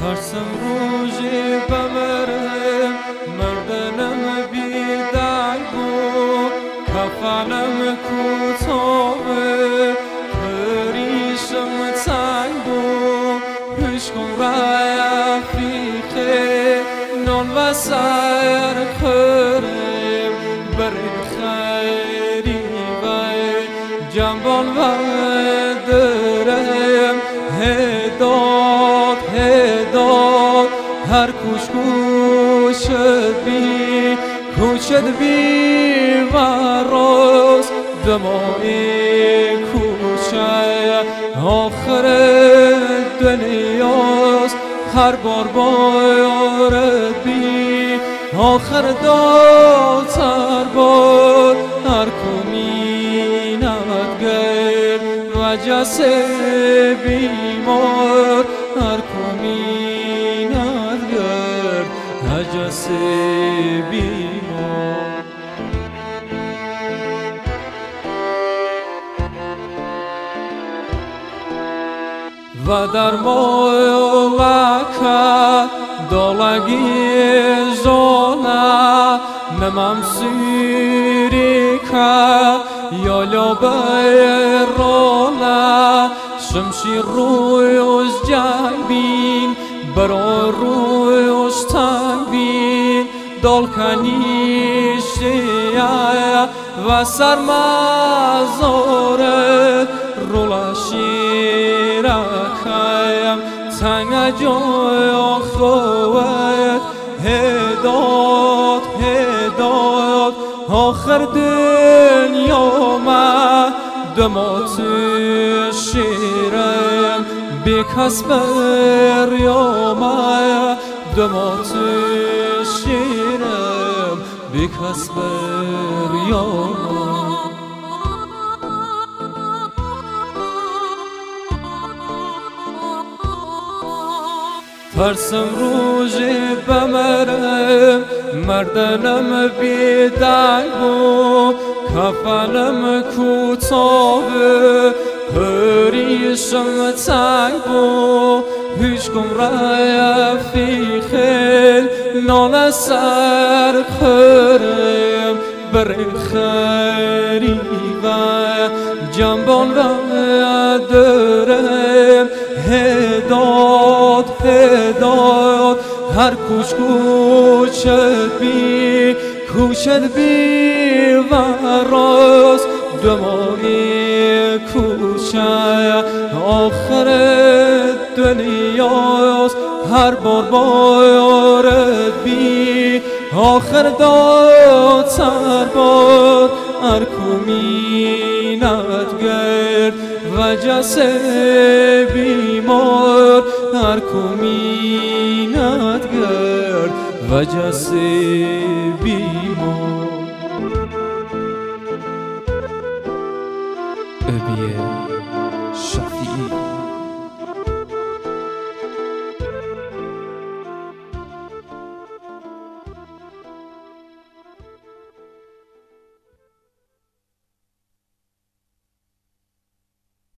ترسم روزی بمرم مردنم بیدنگ بود کفنم کوتاه پریشم تنگ بود هشکم رای افریقه نان و سر خورم بری خیری و جنبان و درم هداد هر کوشد بی و راست دمای کوچه آخر دنیاست هر بار بارد بی آخر داتر بار هر کمینت گر و جسه بیمار هر کمینت گر و جسه بیمار و در مولکت دالگی زانه نمم سیری که یا بیرانه شمشیر رویش جنگ بین برای رویش تنگ بین دالکنیشیه و سرمزاره رولشی رکیم تنگ جای خوت هداد آخر دنیا ما دمات شیرم بی کس بریامه دمات شیرم بی کس بریامه ترسم روزی بمرم مردنم بیدنگ بود کفنم کوتاه پریشم تنگ بود هیچکم رای افریقه نان سر خورم بری خیری و جنبان و درم هداد هر کوشد بی و راست دمای کوچه آخر دنیاست هر بار بارد بی آخر داتر بار هر کمینت گرد و جسه بیمار هر کمینت گرد و جسه بیمار